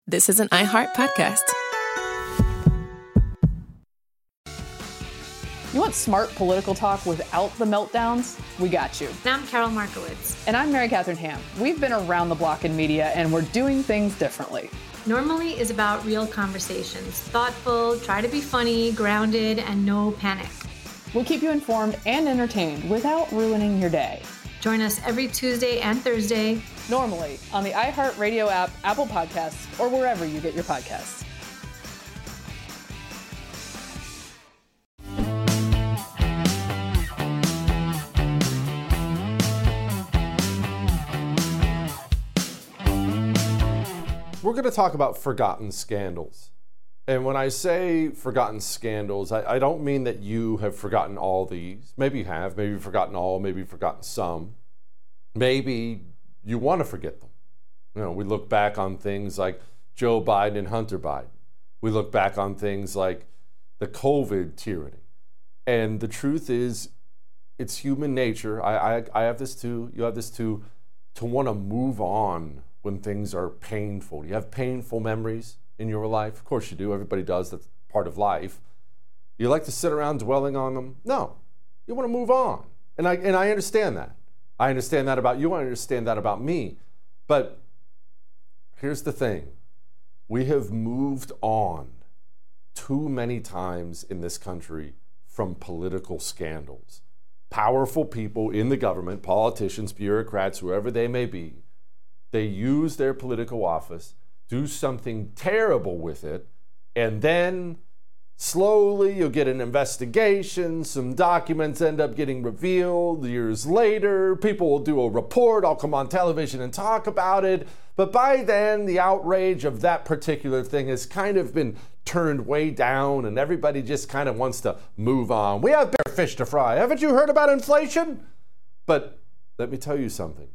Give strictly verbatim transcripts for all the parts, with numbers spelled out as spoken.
This is an iHeart podcast. You want smart political talk without the meltdowns? We got you. And I'm Carol Markowitz. And I'm Mary Catherine Ham. We've been around the block in media, and we're doing things differently. Normally is about real conversations. Thoughtful, try to be funny, grounded, and no panic. We'll keep you informed and entertained without ruining your day. Join us every Tuesday and Thursday. Normally on the iHeartRadio app, Apple Podcasts, or wherever you get your podcasts. We're going to talk about forgotten scandals. And when I say forgotten scandals, I, I don't mean that you have forgotten all these. Maybe you have. Maybe you've forgotten all. Maybe you've forgotten some. Maybe you want to forget them. You know, we look back on things like Joe Biden and Hunter Biden. We look back on things like the COVID tyranny. And the truth is, it's human nature. I, I, I have this too. You have this too. To want to move on when things are painful. Do you have painful memories in your life? Of course you do. Everybody does. That's part of life. You like to sit around dwelling on them? No. You want to move on. And I and I understand that. I understand that about you. I understand that about me. But here's the thing. We have moved on too many times in this country from political scandals. Powerful people in the government, politicians, bureaucrats, whoever they may be, they use their political office, do something terrible with it, and then slowly you'll get an investigation, some documents end up getting revealed years later, people will do a report, I'll come on television and talk about it, but by then the outrage of that particular thing has kind of been turned way down and everybody just kind of wants to move on. We have bigger fish to fry. Haven't you heard about inflation? But let me tell you something.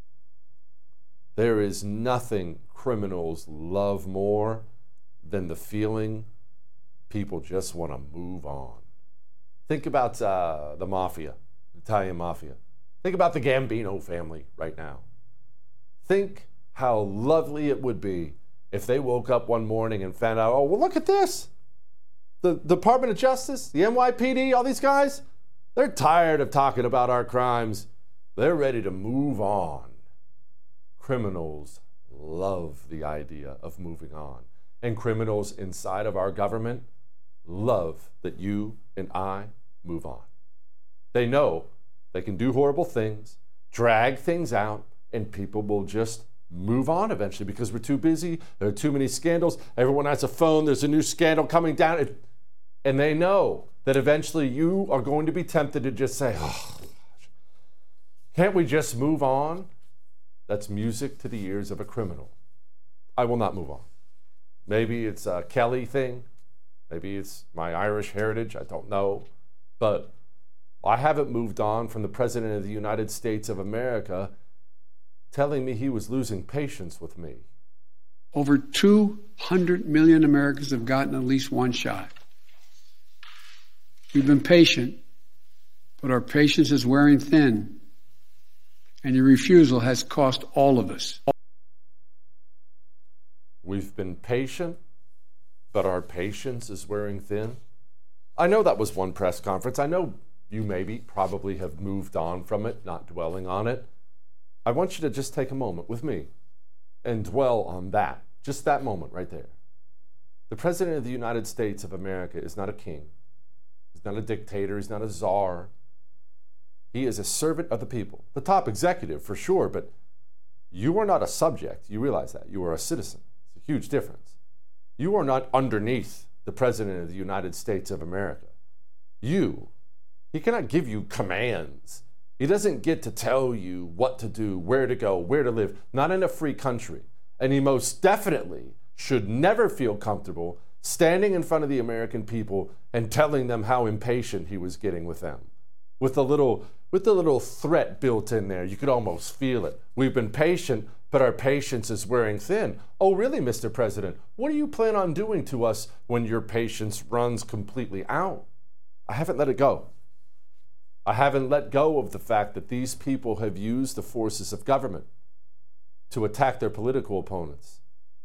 There is nothing criminals love more than the feeling people just want to move on. Think about uh, the mafia, Italian mafia. Think about the Gambino family right now. Think how lovely it would be if they woke up one morning and found out, oh, well, look at this. The Department of Justice, the N Y P D, all these guys, they're tired of talking about our crimes. They're ready to move on. Criminals love the idea of moving on. And criminals inside of our government love that you and I move on. They know they can do horrible things, drag things out, and people will just move on eventually because we're too busy. There are too many scandals. Everyone has a phone. There's a new scandal coming down. And they know that eventually you are going to be tempted to just say, oh, gosh, can't we just move on? That's music to the ears of a criminal. I will not move on. Maybe it's a Kelly thing. Maybe it's my Irish heritage. I don't know. But I haven't moved on from the President of the United States of America telling me he was losing patience with me. Over two hundred million Americans have gotten at least one shot. We've been patient, but our patience is wearing thin. And your refusal has cost all of us. We've been patient, but our patience is wearing thin. I know that was one press conference. I know you maybe probably have moved on from it, not dwelling on it. I want you to just take a moment with me and dwell on that, just that moment right there. The President of the United States of America is not a king. He's not a dictator. He's not a czar. He is a servant of the people, the top executive for sure, but you are not a subject. You realize that. You are a citizen. It's a huge difference. You are not underneath the President of the United States of America. You, he cannot give you commands. He doesn't get to tell you what to do, where to go, where to live, not in a free country. And he most definitely should never feel comfortable standing in front of the American people and telling them how impatient he was getting with them. With the little with the little threat built in there. You could almost feel it. We've been patient, but our patience is wearing thin. Oh, really, Mister President? What do you plan on doing to us when your patience runs completely out? I haven't let it go. I haven't let go of the fact that these people have used the forces of government to attack their political opponents.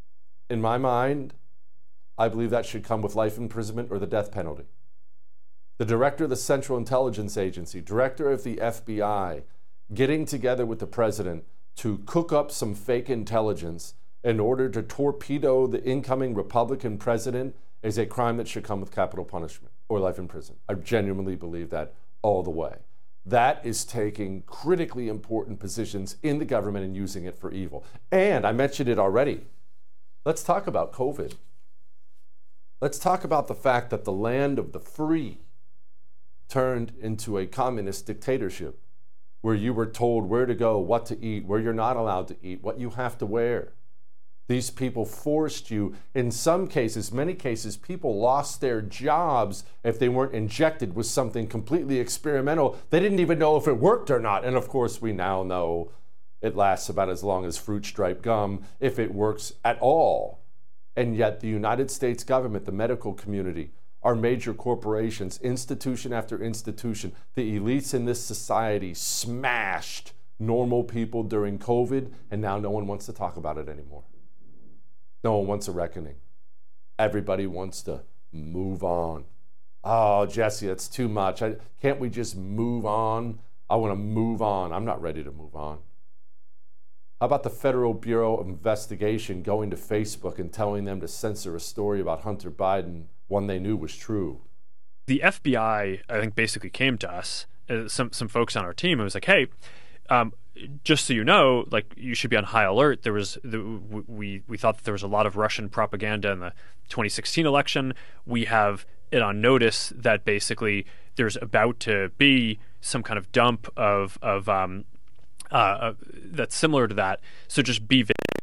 In my mind, I believe that should come with life imprisonment or the death penalty. The director of the Central Intelligence Agency, director of the F B I, getting together with the president to cook up some fake intelligence in order to torpedo the incoming Republican president is a crime that should come with capital punishment or life in prison. I genuinely believe that all the way. That is taking critically important positions in the government and using it for evil. And I mentioned it already. Let's talk about COVID. Let's talk about the fact that the land of the free turned into a communist dictatorship where you were told where to go, what to eat, where you're not allowed to eat, what you have to wear. These people forced you. In some cases, many cases, people lost their jobs if they weren't injected with something completely experimental. They didn't even know if it worked or not. And of course, we now know it lasts about as long as fruit stripe gum, if it works at all. And yet the United States government, the medical community, our major corporations, institution after institution, the elites in this society smashed normal people during COVID, and now no one wants to talk about it anymore. No one wants a reckoning. Everybody wants to move on. Oh, Jesse, that's too much. I, can't we just move on? I want to move on. I'm not ready to move on. How about the Federal Bureau of Investigation going to Facebook and telling them to censor a story about Hunter Biden, one they knew was true? The F B I, I think, basically came to us, uh, some some folks on our team, and was like, hey, um, just so you know, like, you should be on high alert. There was the, we we thought that there was a lot of Russian propaganda in the twenty sixteen election. We have it on notice that basically there's about to be some kind of dump of of um, uh, uh, that's similar to that. So just be vigilant.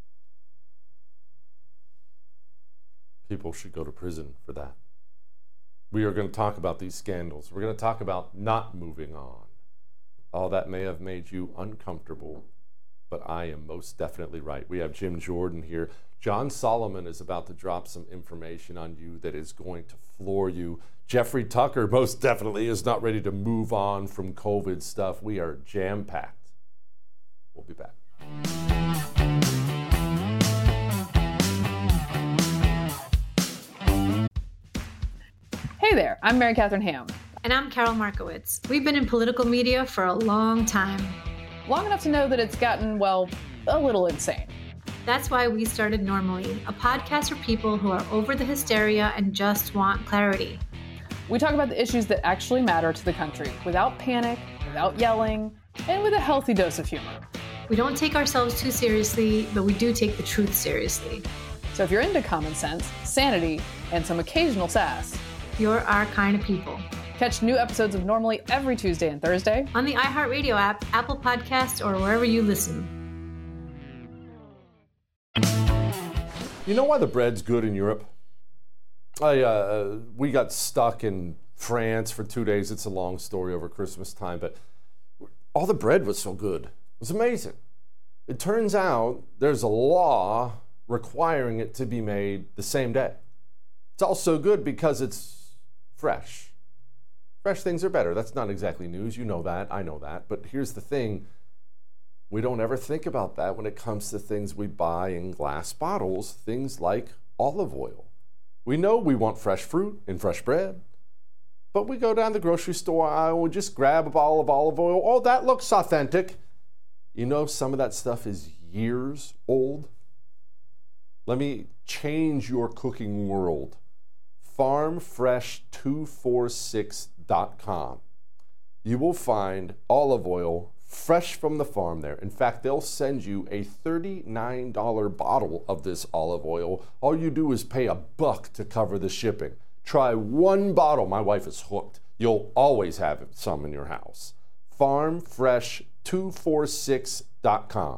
People should go to prison for that. We are going to talk about these scandals. We're going to talk about not moving on. Oh, that may have made you uncomfortable, but I am most definitely right. We have Jim Jordan here. John Solomon is about to drop some information on you that is going to floor you. Jeffrey Tucker most definitely is not ready to move on from COVID stuff. We are jam-packed. We'll be back. Hey there, I'm Mary Catherine Ham. And I'm Carol Markowitz. We've been in political media for a long time. Long enough to know that it's gotten, well, a little insane. That's why we started Normally, a podcast for people who are over the hysteria and just want clarity. We talk about the issues that actually matter to the country, without panic, without yelling, and with a healthy dose of humor. We don't take ourselves too seriously, but we do take the truth seriously. So if you're into common sense, sanity, and some occasional sass, you're our kind of people. Catch new episodes of Normally every Tuesday and Thursday on the iHeartRadio app, Apple Podcasts, or wherever you listen. You know why the bread's good in Europe? I, uh, we got stuck in France for two days. It's a long story over Christmas time, but all the bread was so good. It was amazing. It turns out there's a law requiring it to be made the same day. It's also good because it's fresh. Fresh things are better. That's not exactly news. You know that. I know that. But here's the thing. We don't ever think about that when it comes to things we buy in glass bottles, things like olive oil. We know we want fresh fruit and fresh bread, but we go down the grocery store aisle, we just grab a bottle of olive oil. Oh, that looks authentic. You know, some of that stuff is years old. Let me change your cooking world. farm fresh two forty-six dot com. You will find olive oil fresh from the farm there. In fact, they'll send you a thirty-nine dollars bottle of this olive oil. All you do is pay a buck to cover the shipping. Try one bottle. My wife is hooked. You'll always have some in your house. farm fresh two forty-six dot com.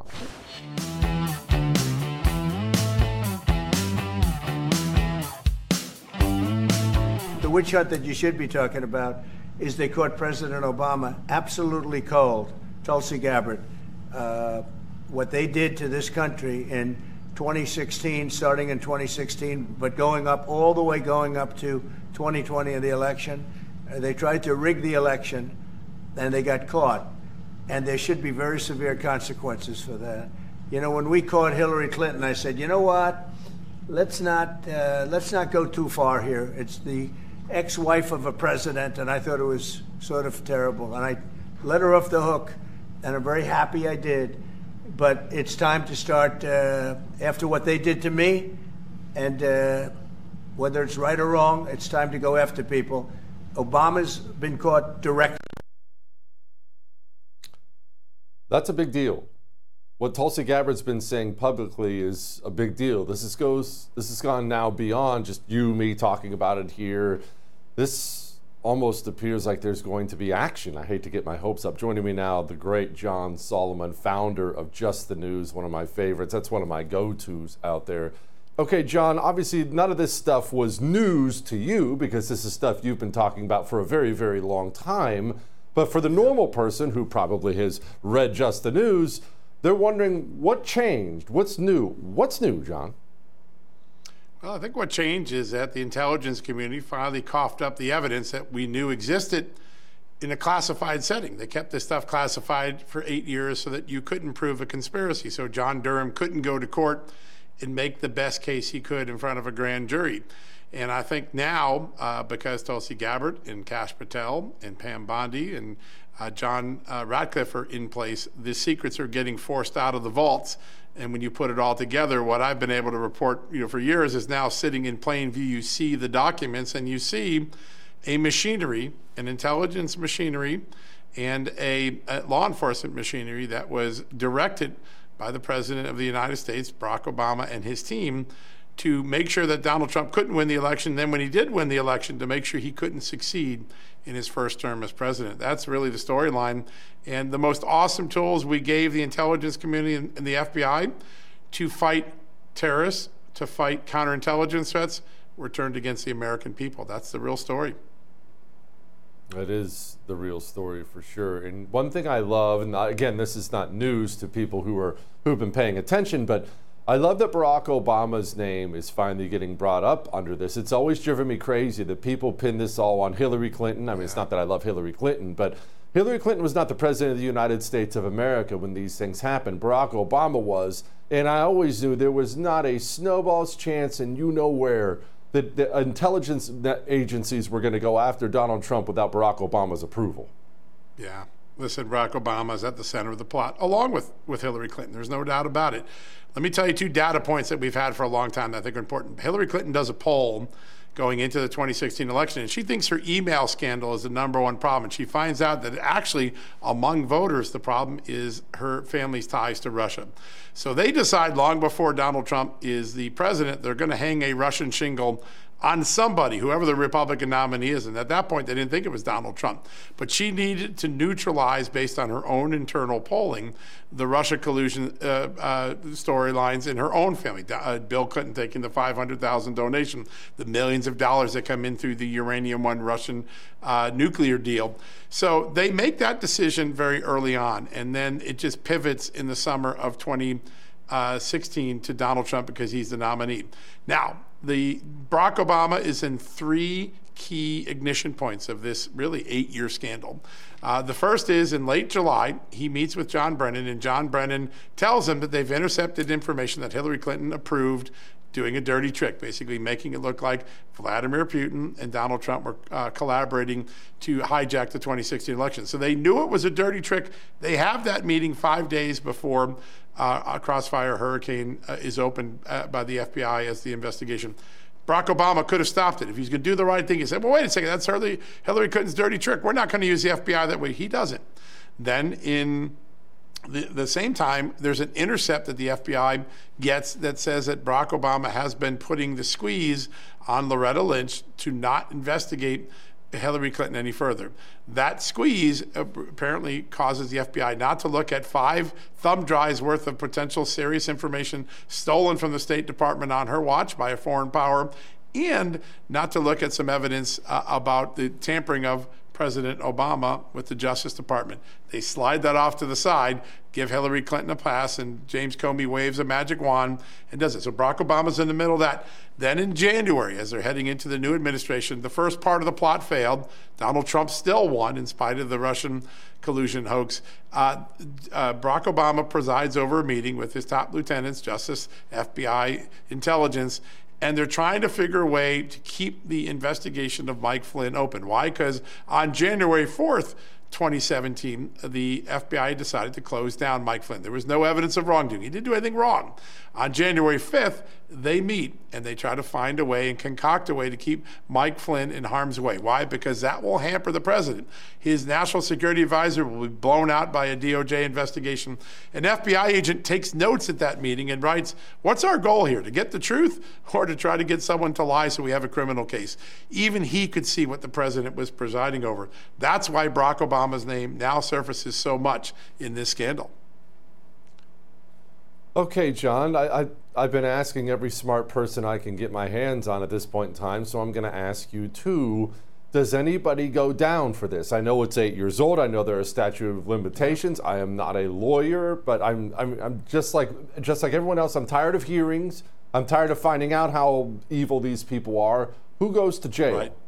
The witch hunt that you should be talking about is they caught President Obama absolutely cold. Tulsi Gabbard, uh, what they did to this country in twenty sixteen, starting in twenty sixteen, but going up all the way going up to twenty twenty in the election. Uh, they tried to rig the election, and they got caught. And there should be very severe consequences for that. You know, when we caught Hillary Clinton, I said, you know what? let's not uh, let's not go too far here. It's the ex-wife of a president, and I thought it was sort of terrible. And I let her off the hook, and I'm very happy I did. But it's time to start, uh, after what they did to me, and uh, whether it's right or wrong, it's time to go after people. Obama's been caught directly. That's a big deal. What Tulsi Gabbard's been saying publicly is a big deal. This is goes. This has gone now beyond just you, me talking about it here. This almost appears like there's going to be action. I hate to get my hopes up. Joining me now, the great John Solomon, founder of Just the News, one of my favorites. That's one of my go-tos out there. Okay, John, obviously none of this stuff was news to you because this is stuff you've been talking about for a very, very long time. But for the normal person who probably has read Just the News, they're wondering what changed, what's new. What's new, John? Well, I think what changed is that the intelligence community finally coughed up the evidence that we knew existed in a classified setting. They kept this stuff classified for eight years so that you couldn't prove a conspiracy. So John Durham couldn't go to court and make the best case he could in front of a grand jury. And I think now, uh, because Tulsi Gabbard and Kash Patel and Pam Bondi and uh, John uh, Ratcliffe are in place, the secrets are getting forced out of the vaults. And when you put it all together, what I've been able to report, you know, for years is now sitting in plain view. You see the documents and you see a machinery, an intelligence machinery, and a, a law enforcement machinery that was directed by the President of the United States, Barack Obama, and his team to make sure that Donald Trump couldn't win the election. Then when he did win the election, to make sure he couldn't succeed in his first term as president. That's really the storyline. And the most awesome tools we gave the intelligence community and, and the F B I to fight terrorists, to fight counterintelligence threats, were turned against the American people. That's the real story. That is the real story for sure. And one thing I love, and again, this is not news to people who are who've been paying attention, but I love that Barack Obama's name is finally getting brought up under this. It's always driven me crazy that people pin this all on Hillary Clinton. I mean, yeah. It's not that I love Hillary Clinton, but Hillary Clinton was not the president of the United States of America when these things happened. Barack Obama was, and I always knew there was not a snowball's chance, and you know where, that the intelligence agencies were going to go after Donald Trump without Barack Obama's approval. Yeah. Listen, Barack Obama is at the center of the plot, along with, with Hillary Clinton. There's no doubt about it. Let me tell you two data points that we've had for a long time that I think are important. Hillary Clinton does a poll going into the twenty sixteen election, and she thinks her email scandal is the number one problem. And she finds out that actually, among voters, the problem is her family's ties to Russia. So they decide long before Donald Trump is the president, they're going to hang a Russian shingle on somebody, whoever the Republican nominee is. And at that point, they didn't think it was Donald Trump. But she needed to neutralize, based on her own internal polling, the Russia collusion uh, uh, storylines in her own family. Uh, Bill Clinton taking the five hundred thousand donation, the millions of dollars that come in through the Uranium One Russian uh, nuclear deal. So they make that decision very early on. And then it just pivots in the summer of twenty sixteen to Donald Trump because he's the nominee. Now, the Barack Obama is in three key ignition points of this really eight-year scandal. Uh, the first is in late July, he meets with John Brennan, and John Brennan tells him that they've intercepted information that Hillary Clinton approved, doing a dirty trick, basically making it look like Vladimir Putin and Donald Trump were uh, collaborating to hijack the twenty sixteen election. So they knew it was a dirty trick. They have that meeting five days before uh, a Crossfire Hurricane uh, is opened uh, by the F B I as the investigation. Barack Obama could have stopped it. If he's going to do the right thing, he said, well, wait a second, that's Hillary, Hillary Clinton's dirty trick. We're not going to use the F B I that way. He doesn't. Then in the, the same time, there's an intercept that the F B I gets that says that Barack Obama has been putting the squeeze on Loretta Lynch to not investigate Hillary Clinton any further. That squeeze apparently causes the F B I not to look at five thumb drives worth of potential serious information stolen from the State Department on her watch by a foreign power, and not to look at some evidence uh, about the tampering of President Obama with the Justice Department. They slide that off to the side, give Hillary Clinton a pass, and James Comey waves a magic wand and does it. So Barack Obama's in the middle of that. Then in January, as they're heading into the new administration, the first part of the plot failed. Donald Trump still won in spite of the Russian collusion hoax. Uh, uh, Barack Obama presides over a meeting with his top lieutenants, Justice, F B I, intelligence, and they're trying to figure a way to keep the investigation of Mike Flynn open. Why? Because on January fourth, twenty seventeen, the F B I decided to close down Mike Flynn. There was no evidence of wrongdoing. He didn't do anything wrong. On January fifth, they meet and they try to find a way and concoct a way to keep Mike Flynn in harm's way. Why? Because that will hamper the president. His national security advisor will be blown out by a D O J investigation. An F B I agent takes notes at that meeting and writes, what's our goal here, to get the truth or to try to get someone to lie so we have a criminal case? Even he could see what the president was presiding over. That's why Barack Obama's name now surfaces so much in this scandal. Okay, John, I, I, I've been asking every smart person I can get my hands on at this point in time, so I'm going to ask you too. Does anybody go down for this? I know it's eight years old. I know there are statute of limitations. I am not a lawyer, but I'm, I'm, I'm just like just like everyone else. I'm tired of hearings. I'm tired of finding out how evil these people are. Who goes to jail? Right.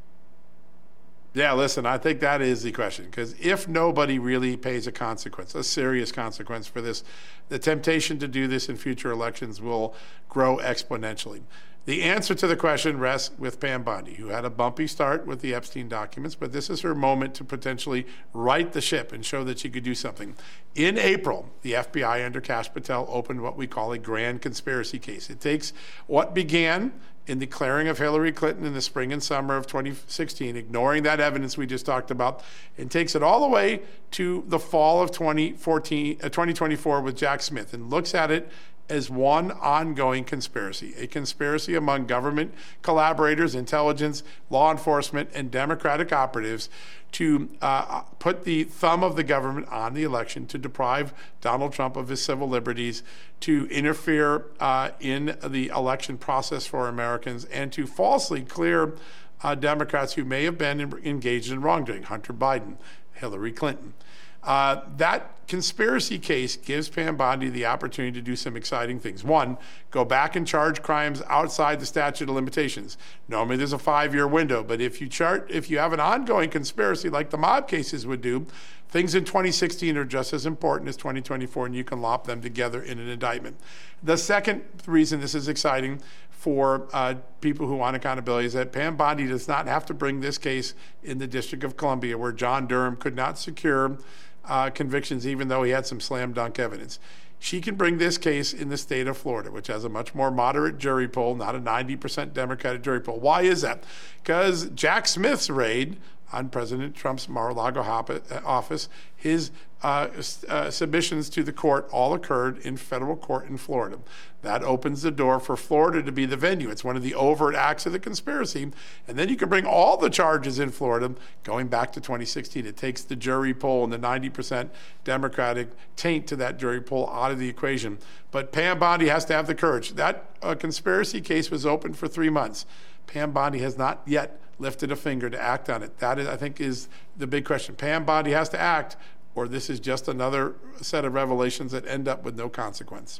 Yeah, listen, I think that is the question, because if nobody really pays a consequence, a serious consequence for this, the temptation to do this in future elections will grow exponentially. The answer to the question rests with Pam Bondi, who had a bumpy start with the Epstein documents, but this is her moment to potentially right the ship and show that she could do something. In April, the F B I under Kash Patel opened what we call a grand conspiracy case. It takes what began in the clearing of Hillary Clinton in the spring and summer of twenty sixteen, ignoring that evidence we just talked about, and takes it all the way to the fall of twenty fourteen, uh, twenty twenty-four with Jack Smith, and looks at it as one ongoing conspiracy, a conspiracy among government collaborators, intelligence, law enforcement, and Democratic operatives to uh, put the thumb of the government on the election, to deprive Donald Trump of his civil liberties, to interfere uh, in the election process for Americans, and to falsely clear uh, Democrats who may have been in, engaged in wrongdoing, Hunter Biden, Hillary Clinton. Uh, that conspiracy case gives Pam Bondi the opportunity to do some exciting things. One, go back and charge crimes outside the statute of limitations. Normally there's a five-year window, but if you chart, if you have an ongoing conspiracy like the mob cases would do, things in twenty sixteen are just as important as twenty twenty-four, and you can lop them together in an indictment. The second reason this is exciting for uh, people who want accountability is that Pam Bondi does not have to bring this case in the District of Columbia, where John Durham could not secure uh, convictions even though he had some slam dunk evidence. She can bring this case in the state of Florida, which has a much more moderate jury pool, not a ninety percent Democratic jury pool. Why is that? Because Jack Smith's raid on President Trump's Mar-a-Lago office, his uh, uh, submissions to the court all occurred in federal court in Florida. That opens the door for Florida to be the venue. It's one of the overt acts of the conspiracy. And then you can bring all the charges in Florida, going back to twenty sixteen. It takes the jury poll and the ninety percent Democratic taint to that jury poll out of the equation. But Pam Bondi has to have the courage. That uh, conspiracy case was open for three months. Pam Bondi has not yet lifted a finger to act on it. That, is, I think, is the big question. Pam Bondi has to act, or this is just another set of revelations that end up with no consequence.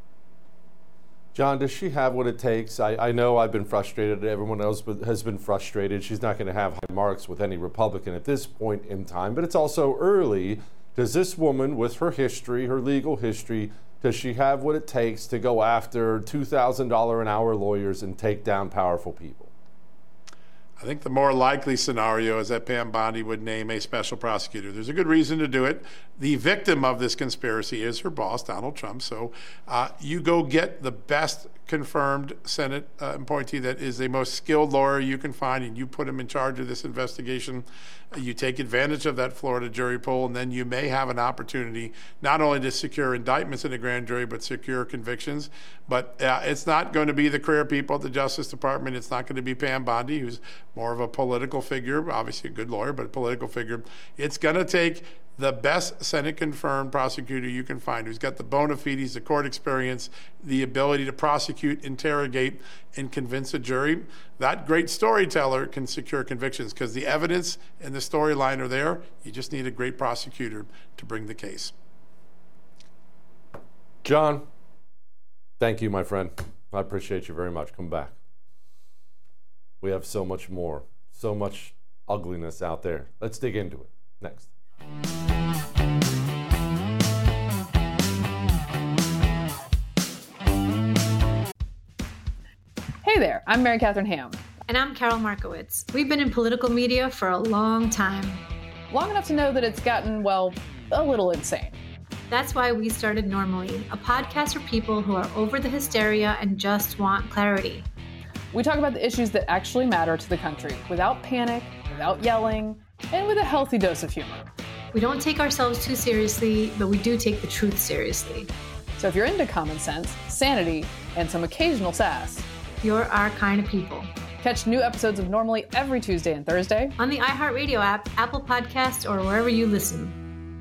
John, does she have what it takes? I, I know I've been frustrated. Everyone else has been frustrated. She's not going to have high marks with any Republican at this point in time, but it's also early. Does this woman, with her history, her legal history, does she have what it takes to go after two thousand dollars an hour lawyers and take down powerful people? I think the more likely scenario is that Pam Bondi would name a special prosecutor. There's a good reason to do it. The victim of this conspiracy is her boss, Donald Trump. So uh, you go get the best confirmed Senate uh, appointee that is the most skilled lawyer you can find, and you put him in charge of this investigation. Uh, you take advantage of that Florida jury poll, and then you may have an opportunity not only to secure indictments in a grand jury, but secure convictions. But uh, it's not going to be the career people at the Justice Department. It's not going to be Pam Bondi, who's more of a political figure, obviously a good lawyer, but a political figure. It's going to take the best Senate-confirmed prosecutor you can find, who's got the bona fides, the court experience, the ability to prosecute, interrogate, and convince a jury. That great storyteller can secure convictions because the evidence and the storyline are there. You just need a great prosecutor to bring the case. John, thank you, my friend. I appreciate you very much. Come back. we have so much more, so much ugliness out there. Let's dig into it. Next. Hey there, I'm Mary Catherine Ham. And I'm Carol Markowitz. We've been in political media for a long time. Long enough to know that it's gotten, well, a little insane. That's why we started Normally, a podcast for people who are over the hysteria and just want clarity. We talk about the issues that actually matter to the country without panic, without yelling, and with a healthy dose of humor. We don't take ourselves too seriously, but we do take the truth seriously. So if you're into common sense, sanity, and some occasional sass, you're our kind of people. Catch new episodes of Normally every Tuesday and Thursday on the iHeartRadio app, Apple Podcasts, or wherever you listen.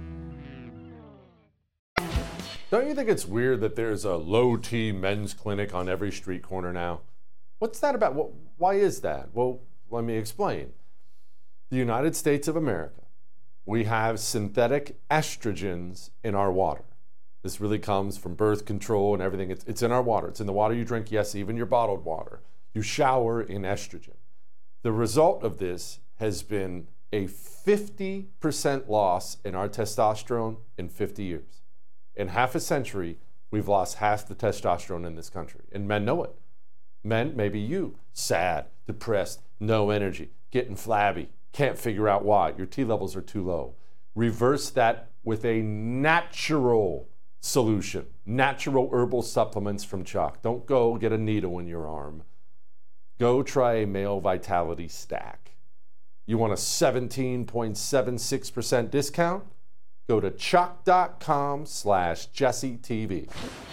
Don't you think it's weird that there's a low-T men's clinic on every street corner now? What's that about? What, why is that? Well, let me explain. The United States of America, we have synthetic estrogens in our water. This really comes from birth control and everything. It's, it's in our water. It's in the water you drink, yes, even your bottled water. You shower in estrogen. The result of this has been a fifty percent loss in our testosterone in fifty years. In half a century, we've lost half the testosterone in this country, and men know it. Men, maybe you, sad, depressed, no energy, getting flabby, can't figure out why. Your T levels are too low. Reverse that with a natural solution. Natural herbal supplements from Chuck. Don't go get a needle in your arm. Go try a male vitality stack. You want a seventeen point seven six percent discount? Go to chuck.com slash JesseTV.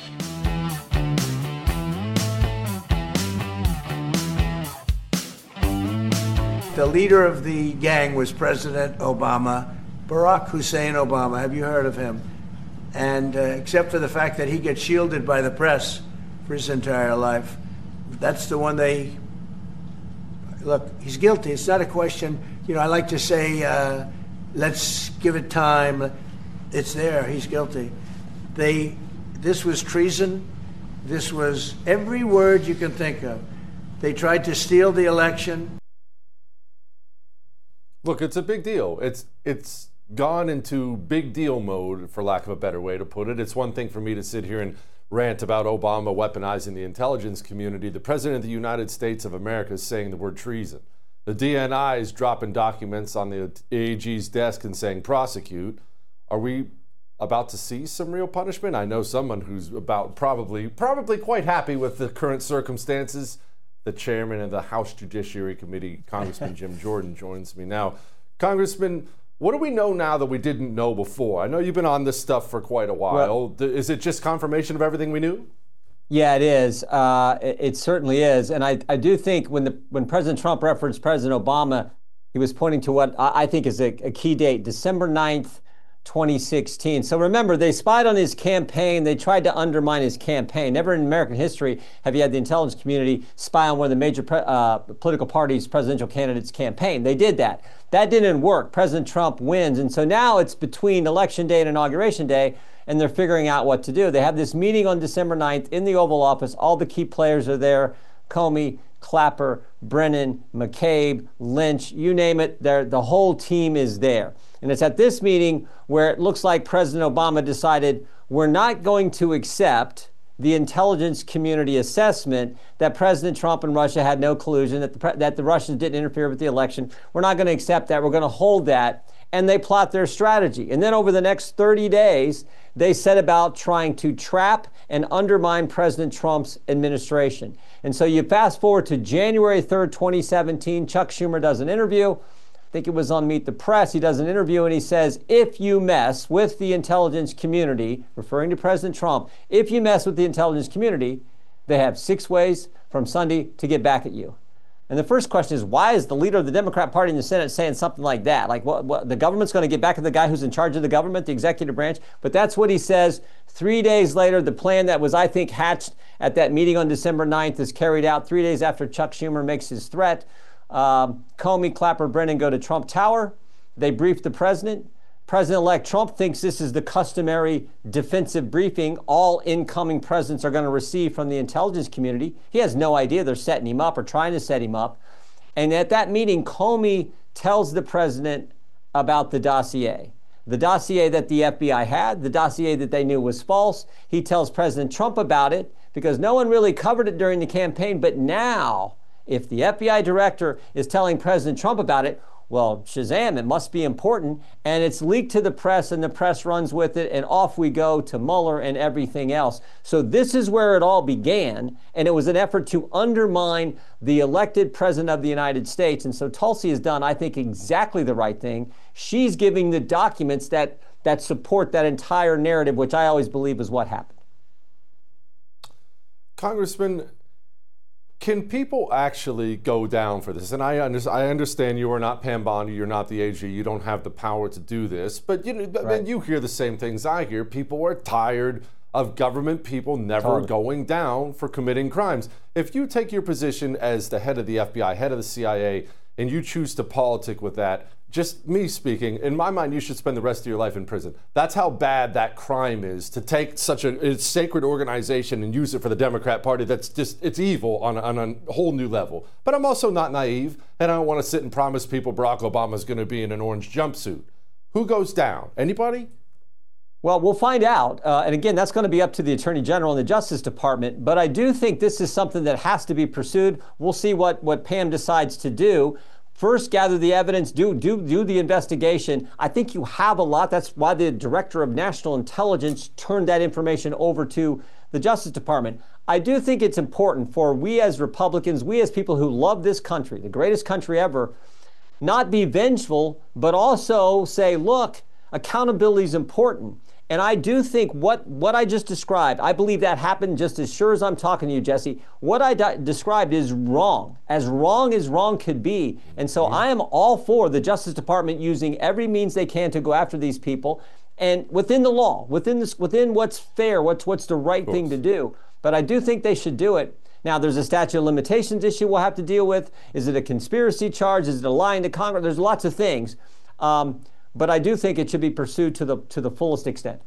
The leader of the gang was President Obama, Barack Hussein Obama. Have you heard of him? And uh, except for the fact that he gets shielded by the press for his entire life, that's the one they... Look, he's guilty. It's not a question. You know, I like to say, uh, let's give it time. It's there. He's guilty. They, this was treason. This was every word you can think of. They tried to steal the election. Look, it's a big deal. It's it's gone into big deal mode, for lack of a better way to put it. It's one thing for me to sit here and rant about Obama weaponizing the intelligence community. The President of the United States of America is saying the word treason. The D N I is dropping documents on the A G's desk and saying prosecute. Are we about to see some real punishment? I know someone who's about probably probably quite happy with the current circumstances. The chairman of the House Judiciary Committee, Congressman Jim Jordan, joins me now. Congressman, what do we know now that we didn't know before? I know you've been on this stuff for quite a while. Well, is it just confirmation of everything we knew? Yeah, it is. Uh, it, it certainly is. And I, I do think when the when President Trump referenced President Obama, he was pointing to what I, I think is a, a key date, December ninth, twenty sixteen. So remember, they spied on his campaign. They tried to undermine his campaign. Never in American history have you had the intelligence community spy on one of the major pre- uh, political parties' presidential candidates' campaign. They did that. That didn't work. President Trump wins. And so now it's between Election Day and Inauguration Day, and they're figuring out what to do. They have this meeting on December ninth in the Oval Office. All the key players are there. Comey, Clapper, Brennan, McCabe, Lynch, you name it. The whole team is there. And it's at this meeting where it looks like President Obama decided we're not going to accept the intelligence community assessment that President Trump and Russia had no collusion, that the, that the Russians didn't interfere with the election. We're not going to accept that. We're going to hold that. And they plot their strategy. And then over the next thirty days, they set about trying to trap and undermine President Trump's administration. And so you fast forward to January third, twenty seventeen, Chuck Schumer does an interview. I think it was on Meet the Press. He does an interview and he says, if you mess with the intelligence community, referring to President Trump, if you mess with the intelligence community, they have six ways from Sunday to get back at you. And the first question is, why is the leader of the Democrat Party in the Senate saying something like that? Like, what, what the government's going to get back at the guy who's in charge of the government, the executive branch? But that's what he says. Three days later, the plan that was, I think, hatched at that meeting on December ninth is carried out three days after Chuck Schumer makes his threat. Um, Comey, Clapper, Brennan go to Trump Tower. They brief the president. President-elect Trump thinks this is the customary defensive briefing all incoming presidents are going to receive from the intelligence community. He has no idea they're setting him up or trying to set him up. And at that meeting, Comey tells the president about the dossier. The dossier that the F B I had, the dossier that they knew was false. He tells President Trump about it because no one really covered it during the campaign. But now, if the F B I director is telling President Trump about it, well, Shazam, it must be important. And it's leaked to the press, and the press runs with it, and off we go to Mueller and everything else. So this is where it all began, and it was an effort to undermine the elected president of the United States. And so Tulsi has done, I think, exactly the right thing. She's giving the documents that, that support that entire narrative, which I always believe is what happened. Congressman, can people actually go down for this? And I, under, I understand you are not Pam Bondi, you're not the A G, you don't have the power to do this. But you know, right. you hear the same things I hear. People are tired of government people never totally. going down for committing crimes. If you take your position as the head of the F B I, head of the C I A, and you choose to politic with that, just me speaking, in my mind, you should spend the rest of your life in prison. That's how bad that crime is, to take such a, a sacred organization and use it for the Democrat Party. That's just, it's evil on, on a whole new level. But I'm also not naive, and I don't want to sit and promise people Barack Obama's going to be in an orange jumpsuit. Who goes down? Anybody? Well, we'll find out. Uh, and again, that's going to be up to the Attorney General and the Justice Department. But I do think this is something that has to be pursued. We'll see what, what Pam decides to do. First, gather the evidence, do, do, do the investigation. I think you have a lot. That's why the Director of National Intelligence turned that information over to the Justice Department. I do think it's important for we as Republicans, we as people who love this country, the greatest country ever, not be vengeful, but also say, look, accountability is important. And I do think what, what I just described, I believe that happened just as sure as I'm talking to you, Jesse. What I de- described is wrong, as wrong as wrong could be. And so mm-hmm. I am all for the Justice Department using every means they can to go after these people, and within the law, within this, within what's fair, what's what's the right thing to do. But I do think they should do it. Now, there's a statute of limitations issue we'll have to deal with. Is it a conspiracy charge? Is it a lying to Congress? There's lots of things. Um, But I do think it should be pursued to the to the fullest extent.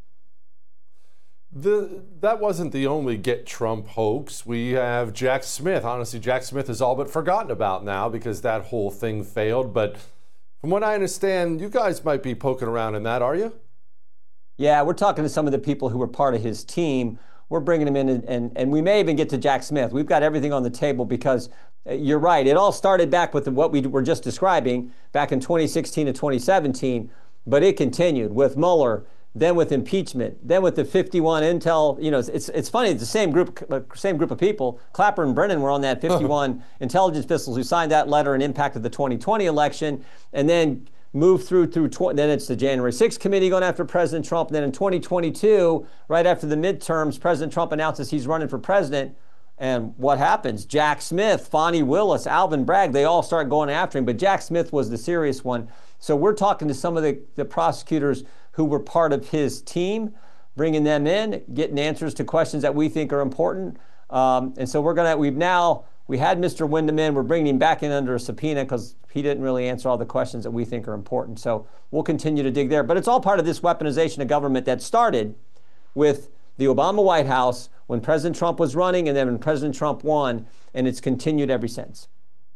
The, that wasn't the only Get Trump hoax. We have Jack Smith. Honestly, Jack Smith is all but forgotten about now because that whole thing failed. But from what I understand, you guys might be poking around in that, are you? Yeah, we're talking to some of the people who were part of his team. We're bringing them in, and, and, and we may even get to Jack Smith. We've got everything on the table because you're right. It all started back with what we were just describing back in twenty sixteen and twenty seventeen, but it continued with Mueller, then with impeachment, then with the fifty-one intel. You know, it's it's funny. It's the same group, same group of people. Clapper and Brennan were on that fifty-one intelligence officials who signed that letter and impacted the twenty twenty election, and then moved through through. Tw- then it's the January sixth committee going after President Trump. And then in twenty twenty-two, right after the midterms, President Trump announces he's running for president. And what happens? Jack Smith, Fonnie Willis, Alvin Bragg, they all start going after him. But Jack Smith was the serious one. So we're talking to some of the, the prosecutors who were part of his team, bringing them in, getting answers to questions that we think are important. Um, and so we're going to, we've now, we had Mister Windham in. We're bringing him back in under a subpoena because he didn't really answer all the questions that we think are important. So we'll continue to dig there. But it's all part of this weaponization of government that started with the Obama White House when President Trump was running, and then when President Trump won, and it's continued ever since.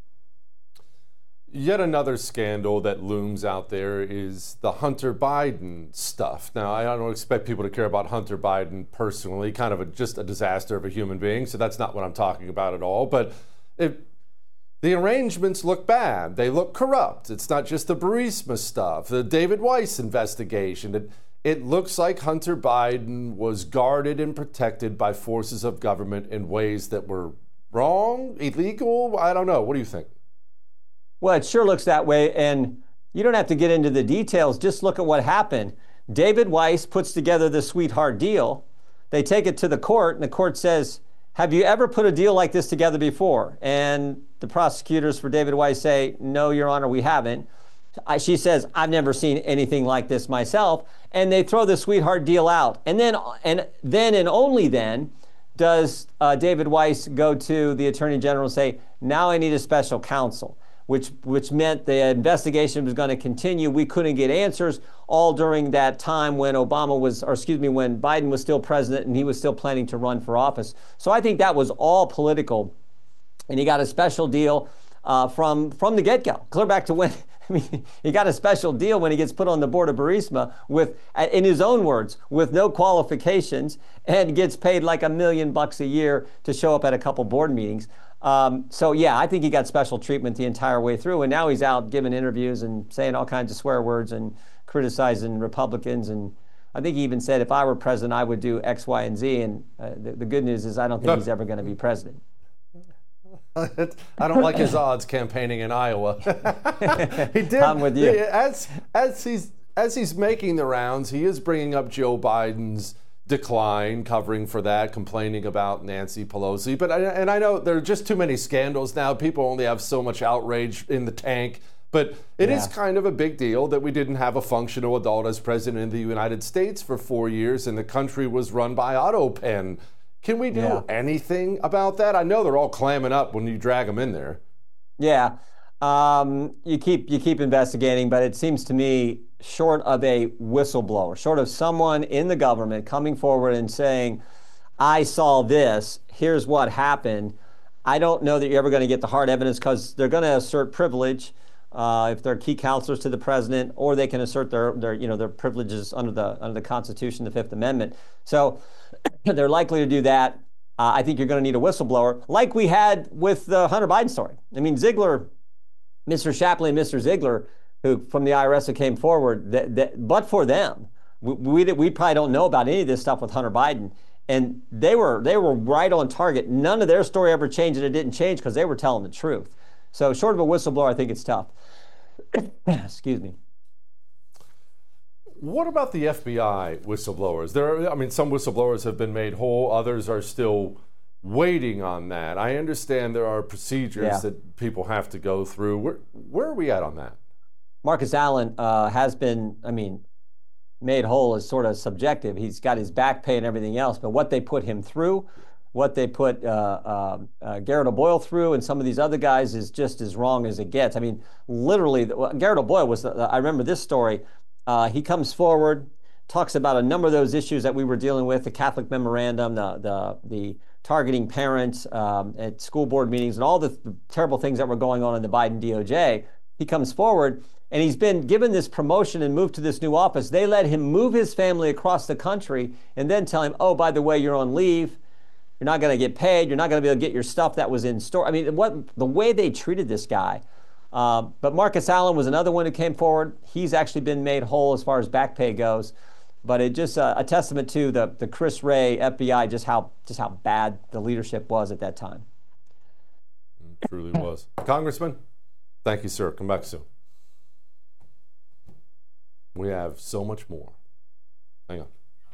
Yet another scandal that looms out there is the Hunter Biden stuff. Now, I don't expect people to care about Hunter Biden personally, kind of a, just a disaster of a human being, so that's not what I'm talking about at all. But if the arrangements look bad, they look corrupt. It's not just the Burisma stuff, the David Weiss investigation. It, It looks like Hunter Biden was guarded and protected by forces of government in ways that were wrong, illegal. I don't know. What do you think? Well, it sure looks that way. And you don't have to get into the details. Just look at what happened. David Weiss puts together the sweetheart deal. They take it to the court, and the court says, have you ever put a deal like this together before? And the prosecutors for David Weiss say, no, Your Honor, we haven't. She says, I've never seen anything like this myself. And they throw the sweetheart deal out. And then and then and only then does uh, David Weiss go to the Attorney General and say, now I need a special counsel, which which meant the investigation was going to continue. We couldn't get answers all during that time when Obama was, or excuse me, when Biden was still president and he was still planning to run for office. So I think that was all political. And he got a special deal. uh, from from the get-go, clear back to when. I mean, he got a special deal when he gets put on the board of Burisma with, in his own words, with no qualifications, and gets paid like a million bucks a year to show up at a couple board meetings. Um, so yeah, I think he got special treatment the entire way through, and now he's out giving interviews and saying all kinds of swear words and criticizing Republicans. And I think he even said, if I were president, I would do X, Y, and Z. And uh, the, the good news is I don't think no. he's ever going to be president. I don't like his odds campaigning in Iowa. He did. I'm with you. As as he's as he's making the rounds, he is bringing up Joe Biden's decline, covering for that, complaining about Nancy Pelosi. But I, and I know there are just too many scandals now. People only have so much outrage in the tank. But it yeah. is kind of a big deal that we didn't have a functional adult as president of the United States for four years, and the country was run by AutoPen. Can we do yeah. anything about that? I know they're all clamming up when you drag them in there. Yeah, um, you keep you keep investigating, but it seems to me, short of a whistleblower, short of someone in the government coming forward and saying, I saw this, here's what happened, I don't know that you're ever going to get the hard evidence, because they're going to assert privilege uh, if they're key counselors to the president, or they can assert their, their you know their privileges under the under the Constitution, the Fifth Amendment. So they're likely to do that. Uh, I think you're going to need a whistleblower, like we had with the Hunter Biden story. I mean, Ziegler, Mister Shapley and Mister Ziegler, who from the I R S who came forward, that, that, but for them, we, we we probably don't know about any of this stuff with Hunter Biden. And they were they were right on target. None of their story ever changed, and it didn't change because they were telling the truth. So short of a whistleblower, I think it's tough. Excuse me. What about the F B I whistleblowers? There are, I mean, some whistleblowers have been made whole. Others are still waiting on that. I understand there are procedures yeah. that people have to go through. Where, where are we at on that? Marcus Allen uh, has been, I mean, made whole is sort of subjective. He's got his back pay and everything else, but what they put him through, what they put uh, uh, uh, Garrett O'Boyle through and some of these other guys is just as wrong as it gets. I mean, literally, well, Garrett O'Boyle was, the, I remember this story. Uh, he comes forward, talks about a number of those issues that we were dealing with, the Catholic memorandum, the the, the targeting parents um, at school board meetings, and all the, the terrible things that were going on in the Biden D O J. He comes forward, and he's been given this promotion and moved to this new office. They let him move his family across the country and then tell him, oh, by the way, you're on leave. You're not going to get paid. You're not going to be able to get your stuff that was in store. I mean, what the way they treated this guy. Uh, but Marcus Allen was another one who came forward. He's actually been made whole as far as back pay goes. But it just uh, a testament to the the Chris Wray F B I, just how just how bad the leadership was at that time. It truly was. Congressman, thank you, sir. Come back soon. We have so much more. Hang on.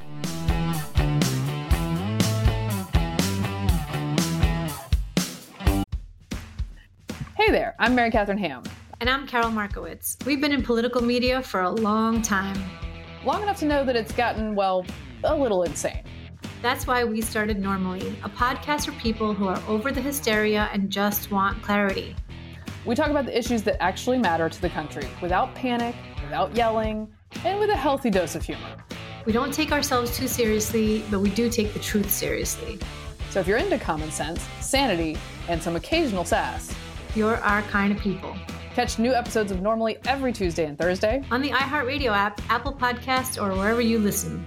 Hey there, I'm Mary Catherine Ham. And I'm Carol Markowitz. We've been in political media for a long time. Long enough to know that it's gotten, well, a little insane. That's why we started Normally, a podcast for people who are over the hysteria and just want clarity. We talk about the issues that actually matter to the country, without panic, without yelling, and with a healthy dose of humor. We don't take ourselves too seriously, but we do take the truth seriously. So if you're into common sense, sanity, and some occasional sass, you're our kind of people. Catch new episodes of Normally every Tuesday and Thursday on the iHeartRadio app, Apple Podcasts, or wherever you listen.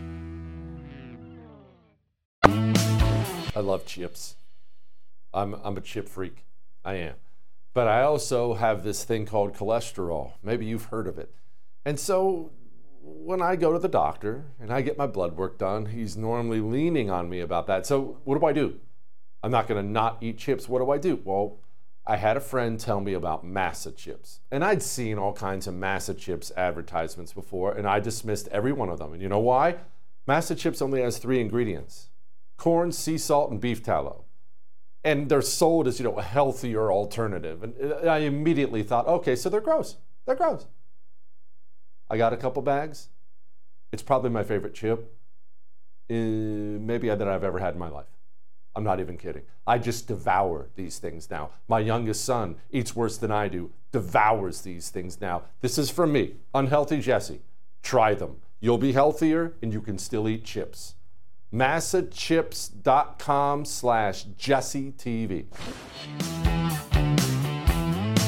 I love chips. I'm I'm a chip freak. I am. But I also have this thing called cholesterol. Maybe you've heard of it. And so when I go to the doctor and I get my blood work done, he's normally leaning on me about that. So what do I do? I'm not going to not eat chips. What do I do? Well, I had a friend tell me about Massa chips, and I'd seen all kinds of Massa chips advertisements before, and I dismissed every one of them. And you know why? Massa chips only has three ingredients: corn, sea salt, and beef tallow. And they're sold as, you know, a healthier alternative. And I immediately thought, okay, so they're gross. They're gross. I got a couple bags. It's probably my favorite chip, uh, maybe that I've ever had in my life. I'm not even kidding. I just devour these things now. My youngest son eats worse than I do, devours these things now. This is from me, Unhealthy Jesse. Try them. You'll be healthier and you can still eat chips. massachips.com slash Jesse TV.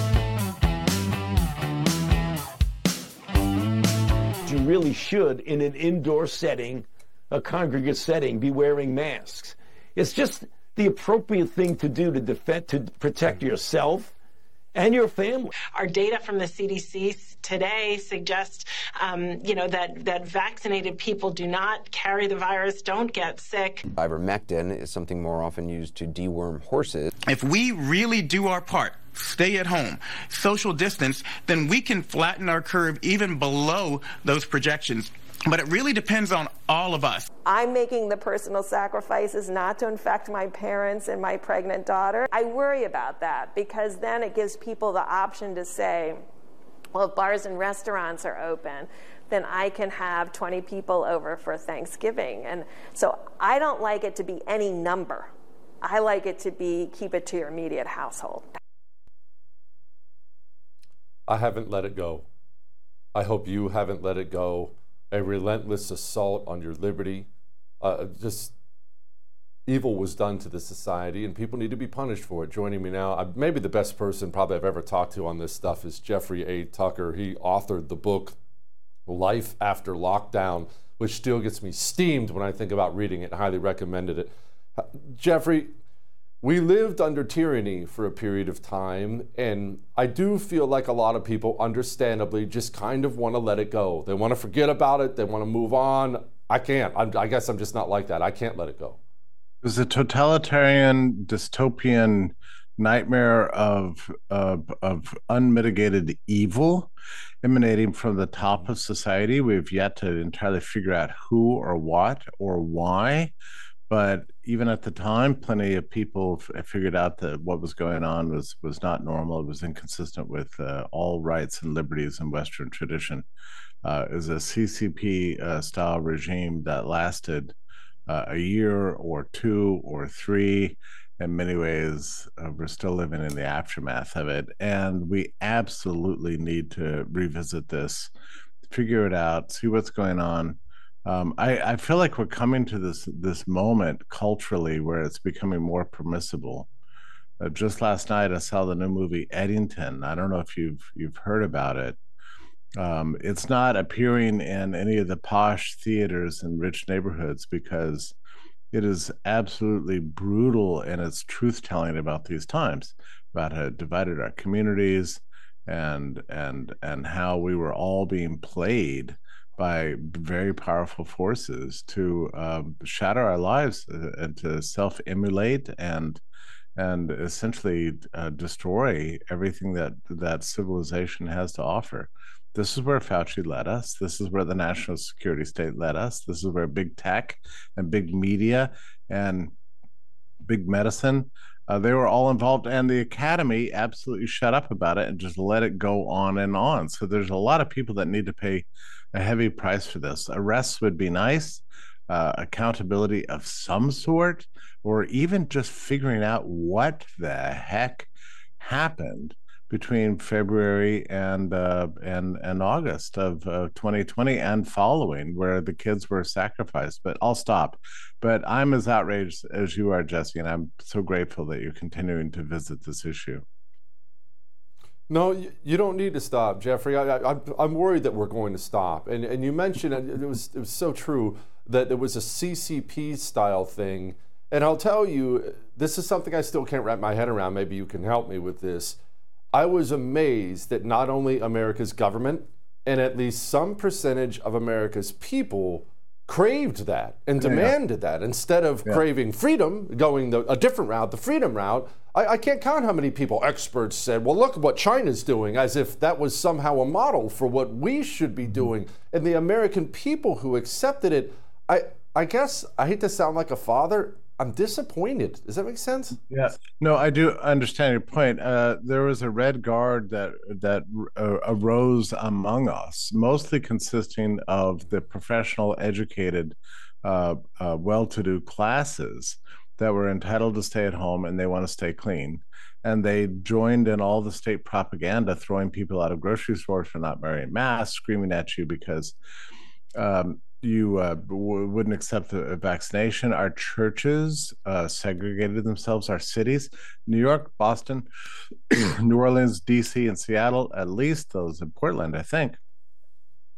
really should, in an indoor setting, a congregate setting, be wearing masks. It's just the appropriate thing to do to defend, to protect yourself and your family. Our data from the C D C today suggests, um, you know, that, that vaccinated people do not carry the virus, don't get sick. Ivermectin is something more often used to deworm horses. If we really do our part, stay at home, social distance, then we can flatten our curve even below those projections. But it really depends on all of us. I'm making the personal sacrifices not to infect my parents and my pregnant daughter. I worry about that because then it gives people the option to say, well, if bars and restaurants are open, then I can have twenty people over for Thanksgiving. And so I don't like it to be any number. I like it to be keep it to your immediate household. I haven't let it go. I hope you haven't let it go. A relentless assault on your liberty. Uh, just evil was done to the society, and people need to be punished for it. Joining me now, uh, maybe the best person probably I've ever talked to on this stuff is Jeffrey A. Tucker. He authored the book Life After Lockdown, which still gets me steamed when I think about reading it. Highly recommended it. Uh, Jeffrey, we lived under tyranny for a period of time, and I do feel like a lot of people, understandably, just kind of want to let it go. They want to forget about it. They want to move on. I can't. I'm, I guess I'm just not like that. I can't let it go. It was a totalitarian, dystopian nightmare of, of, of unmitigated evil emanating from the top of society. We've yet to entirely figure out who or what or why. But even at the time, plenty of people f- figured out that what was going on was was not normal. It was inconsistent with uh, all rights and liberties in Western tradition. Uh, it was a C C P-style uh, regime that lasted uh, a year or two or three. In many ways, uh, we're still living in the aftermath of it. And we absolutely need to revisit this, figure it out, see what's going on. Um, I, I feel like we're coming to this this moment culturally where it's becoming more permissible. Uh, just last night, I saw the new movie Eddington. I don't know if you've you've heard about it. Um, it's not appearing in any of the posh theaters in rich neighborhoods because it is absolutely brutal in its truth-telling about these times, about how it divided our communities and and and how we were all being played by very powerful forces to um, shatter our lives and to self-immolate and and essentially uh, destroy everything that that civilization has to offer. This is where Fauci led us. This is where the national security state led us. This is where big tech and big media and big medicine, uh, they were all involved. And the academy absolutely shut up about it and just let it go on and on. So there's a lot of people that need to pay a heavy price for this. Arrests would be nice, uh, accountability of some sort, or even just figuring out what the heck happened between February and uh, and and August of uh, twenty twenty and following, where the kids were sacrificed. But I'll stop. But I'm as outraged as you are, Jesse, and I'm so grateful that you're continuing to visit this issue. No, you don't need to stop, Jeffrey. I, I, I'm worried that we're going to stop. And and you mentioned, it was it was so true, that there was a C C P-style thing. And I'll tell you, this is something I still can't wrap my head around. Maybe you can help me with this. I was amazed that not only America's government and at least some percentage of America's people craved that and demanded yeah. that instead of yeah. craving freedom, going the, a different route, the freedom route. I, I can't count how many people, experts said, well, look what China's doing, as if that was somehow a model for what we should be doing. And the American people who accepted it, I, I guess, I hate to sound like a father, I'm disappointed. Does that make sense? Yeah. No, I do understand your point. Uh, there was a red guard that that uh, arose among us, mostly consisting of the professional, educated, uh, uh, well-to-do classes that were entitled to stay at home and they want to stay clean. And they joined in all the state propaganda, throwing people out of grocery stores for not wearing masks, screaming at you because um, you uh, w- wouldn't accept a vaccination. Our churches uh, segregated themselves, our cities, New York, Boston, New Orleans, D C, and Seattle, at least those in Portland, I think,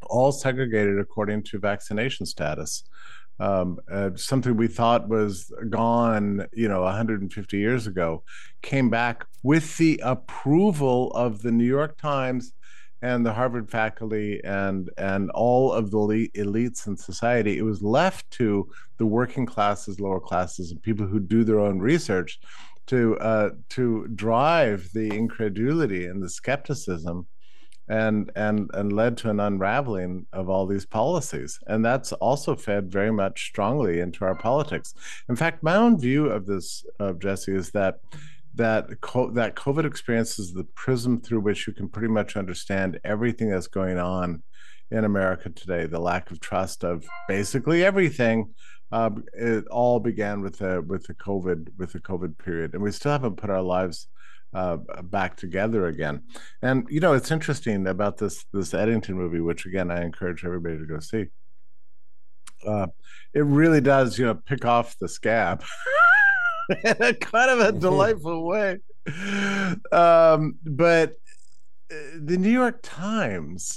all segregated according to vaccination status. Um, uh, something we thought was gone, you know, one hundred fifty years ago, came back with the approval of the New York Times and the Harvard faculty and and all of the elite, elites in society. It was left to the working classes, lower classes, and people who do their own research to uh, to drive the incredulity and the skepticism, and and and led to an unraveling of all these policies. And that's also fed very much strongly into our politics. In fact, my own view of this, uh, Jesse, is that that co- that COVID experience is the prism through which you can pretty much understand everything that's going on in America today. The lack of trust of basically everything. Uh, it all began with the with the COVID with the COVID period, and we still haven't put our lives uh, back together again. And you know, it's interesting about this this Eddington movie, which again I encourage everybody to go see. Uh, it really does, you know, pick off the scab in a kind of a delightful way. Um, but the New York Times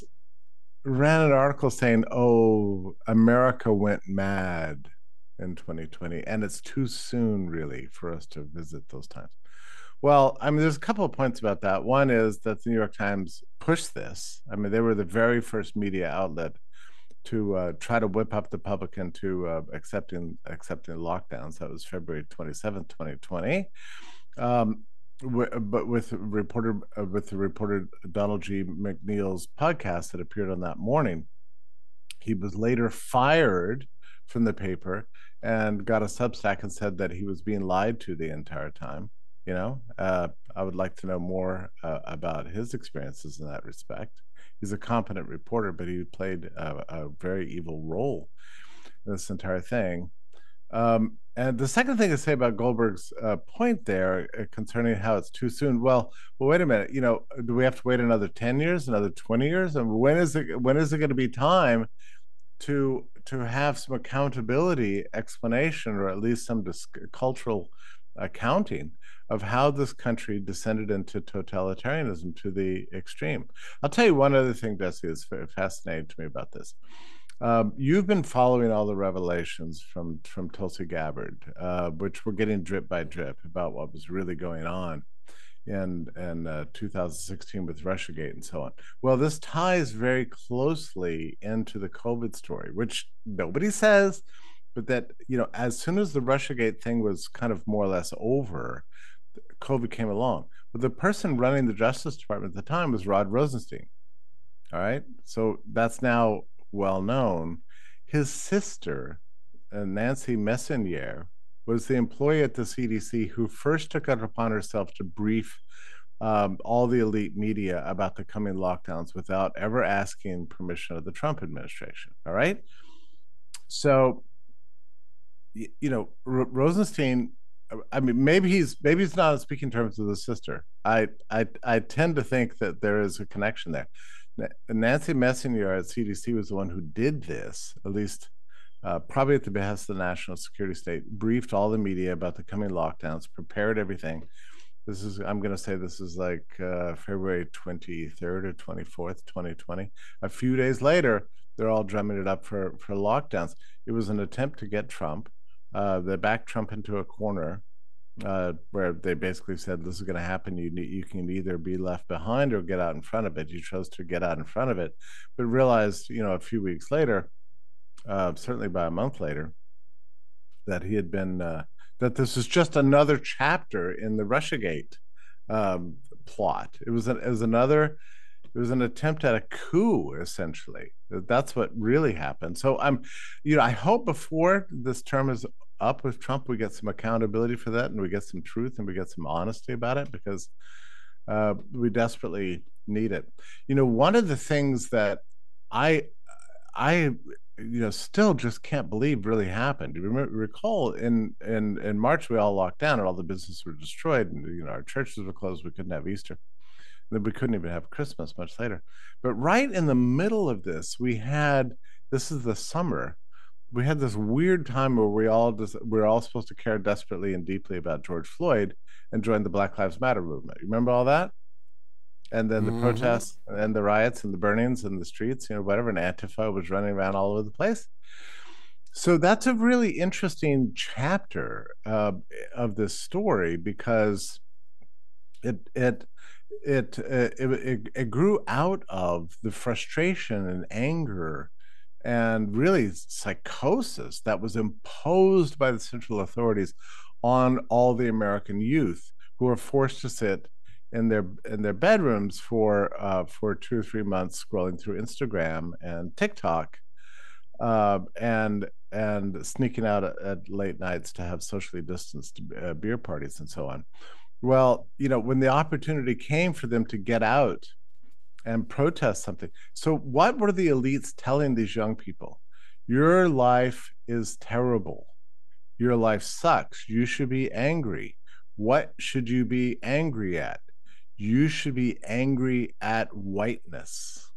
ran an article saying, "Oh, America went mad in twenty twenty, and it's too soon, really, for us to visit those times." Well, I mean, there's a couple of points about that. One is that the New York Times pushed this. I mean, they were the very first media outlet to uh, try to whip up the public into uh, accepting accepting lockdowns. That was February twenty-seventh, twenty twenty. Um, w- but with reporter uh, with the reporter Donald G. McNeil's podcast that appeared on that morning, he was later fired from the paper and got a Substack and said that he was being lied to the entire time. You know, uh, I would like to know more uh, about his experiences in that respect. He's a competent reporter, but he played a, a very evil role in this entire thing. Um, and the second thing to say about Goldberg's uh, point there uh, concerning how it's too soon. Well, well, wait a minute. You know, do we have to wait another ten years, another twenty years? And when is it? When is it going to be time to to have some accountability, explanation, or at least some dis- cultural accounting of how this country descended into totalitarianism to the extreme? I'll tell you one other thing, Jesse, that's fascinating to me about this. Um, you've been following all the revelations from, from Tulsi Gabbard, uh, which were getting drip by drip about what was really going on in, in uh, two thousand sixteen with Russiagate and so on. Well, this ties very closely into the COVID story, which nobody says, but that, you know, as soon as the Russiagate thing was kind of more or less over, COVID came along. But the person running the Justice Department at the time was Rod Rosenstein. All right. So that's now well known. His sister, uh, Nancy Messonnier, was the employee at the C D C who first took it upon herself to brief um, all the elite media about the coming lockdowns without ever asking permission of the Trump administration. All right. So, you, you know, R- Rosenstein, I mean, maybe he's maybe he's not on speaking terms with his sister. I I I tend to think that there is a connection there. Nancy Messonnier at C D C was the one who did this, at least uh, probably at the behest of the National Security State, briefed all the media about the coming lockdowns, prepared everything. This is, I'm going to say this is like uh, February twenty-third or twenty-fourth, twenty twenty. A few days later, they're all drumming it up for, for lockdowns. It was an attempt to get Trump. Uh, they backed Trump into a corner uh, where they basically said, this is going to happen. You you can either be left behind or get out in front of it. You chose to get out in front of it, but realized, you know, a few weeks later, uh, certainly by a month later, that he had been, uh, that this is just another chapter in the Russiagate um, plot. It was, an, it was another, it was an attempt at a coup, essentially. That's what really happened. So I'm, you know, I hope before this term is up with Trump, we get some accountability for that, and we get some truth, and we get some honesty about it, because uh, we desperately need it. You know, one of the things that I, I, you know, still just can't believe really happened. You remember, recall in in in March we all locked down and all the businesses were destroyed, and you know our churches were closed. We couldn't have Easter. Then we couldn't even have Christmas much later. But right in the middle of this, we had, this is the summer, we had this weird time where we all just, we're all supposed to care desperately and deeply about George Floyd and join the Black Lives Matter movement. You remember all that? and then the Mhm. protests and the riots and the burnings and the streets, you know, whatever, and Antifa was running around all over the place. So that's a really interesting chapter uh, of this story, because it it it, uh, it it it grew out of the frustration and anger and really psychosis that was imposed by the central authorities on all the American youth, who were forced to sit in their in their bedrooms for uh, for two or three months scrolling through Instagram and TikTok, uh, and and sneaking out at, at late nights to have socially distanced uh, beer parties and so on. Well, you know, when the opportunity came for them to get out and protest something, so what were the elites telling these young people? Your life is terrible. Your life sucks. You should be angry. What should you be angry at? You should be angry at whiteness.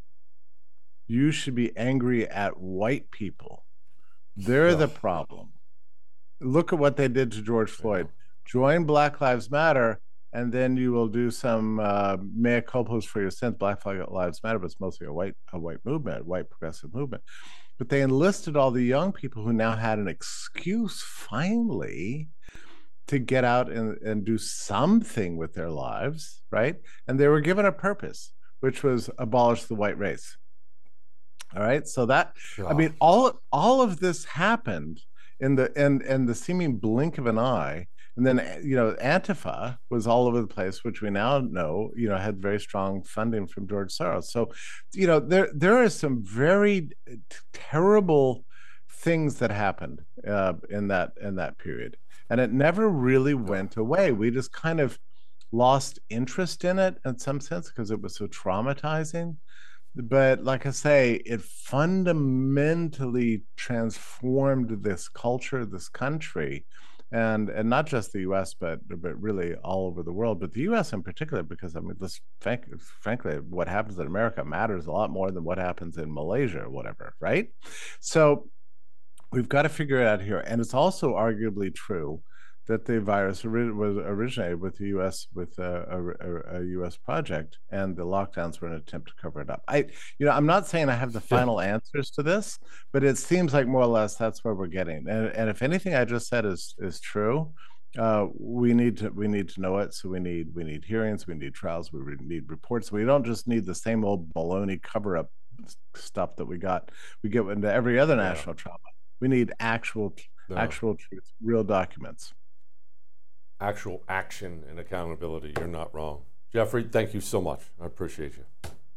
You should be angry at white people. They're the problem. Look at what they did to George Floyd. Join Black Lives Matter, and then you will do some uh, mea culpas for your sins. Black Lives Matter, but it's mostly a white a white movement, a white progressive movement. But they enlisted all the young people who now had an excuse, finally, to get out and, and do something with their lives, right? And they were given a purpose, which was abolish the white race. All right. So that, I mean, all all of this happened in the in, in the seeming blink of an eye. And then, you know, Antifa was all over the place, which we now know, you know, had very strong funding from George Soros. So, you know, there there are some very terrible things that happened uh, in that in that period, and it never really went away. We just kind of lost interest in it in some sense because it was so traumatizing. But like I say, it fundamentally transformed this culture, this country, and and not just the U S, but but really all over the world, but the U S in particular, because I mean, this frank, frankly, what happens in America matters a lot more than what happens in Malaysia or whatever, right? So we've got to figure it out here, and it's also arguably true that the virus ori- was originated with the U S with a, a, a U S project, and the lockdowns were an attempt to cover it up. I, you know, I'm not saying I have the final answers to this, but it seems like more or less that's where we're getting. And, and if anything I just said is is true, uh, we need to we need to know it. So we need we need hearings, we need trials, we need reports. We don't just need the same old baloney cover up stuff that we got we get into every other national yeah. trauma. We need actual no. actual truth, real documents. Actual action and accountability. You're not wrong. Jeffrey, thank you so much. I appreciate you.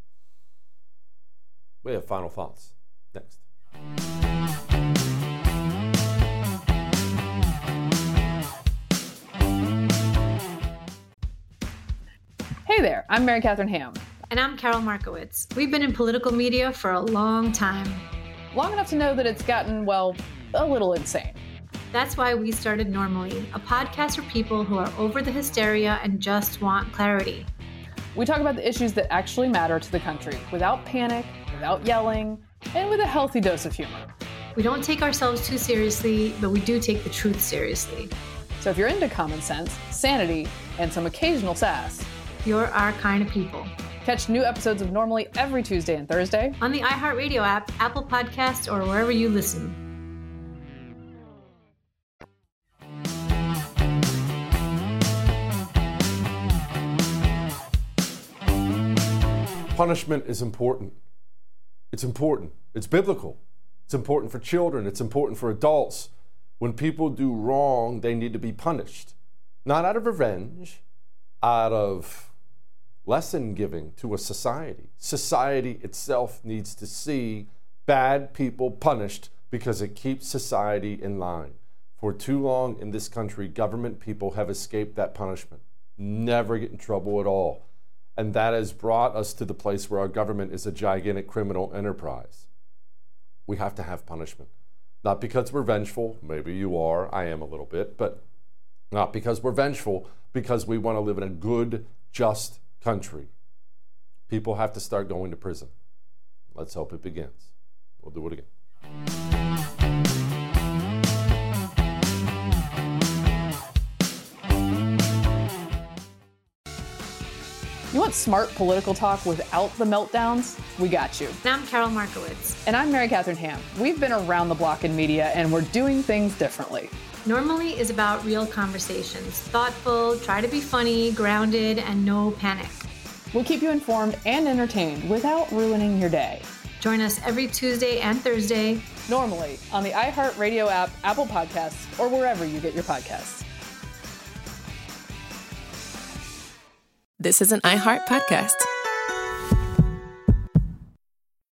We have final thoughts next. Hey there, I'm Mary Catherine Ham. And I'm Carol Markowitz. We've been in political media for a long time. Long enough to know that it's gotten, well, a little insane. That's why we started Normally, a podcast for people who are over the hysteria and just want clarity. We talk about the issues that actually matter to the country without panic, without yelling, and with a healthy dose of humor. We don't take ourselves too seriously, but we do take the truth seriously. So if you're into common sense, sanity, and some occasional sass, you're our kind of people. Catch new episodes of Normally every Tuesday and Thursday on the iHeartRadio app, Apple Podcasts, or wherever you listen. Punishment is important. It's important. It's biblical. It's important for children. It's important for adults. When people do wrong, they need to be punished. Not out of revenge, out of lesson giving to a society. Society itself needs to see bad people punished because it keeps society in line. For too long in this country, government people have escaped that punishment. Never get in trouble at all. And that has brought us to the place where our government is a gigantic criminal enterprise. We have to have punishment. Not because we're vengeful, maybe you are, I am a little bit, but not because we're vengeful, because we want to live in a good, just country. People have to start going to prison. Let's hope it begins. We'll do it again. You want smart political talk without the meltdowns? We got you. And I'm Carol Markowitz. And I'm Mary Catherine Ham. We've been around the block in media, and we're doing things differently. Normally is about real conversations. Thoughtful, try to be funny, grounded, and no panic. We'll keep you informed and entertained without ruining your day. Join us every Tuesday and Thursday. Normally on the iHeartRadio app, Apple Podcasts, or wherever you get your podcasts. This is an iHeart podcast.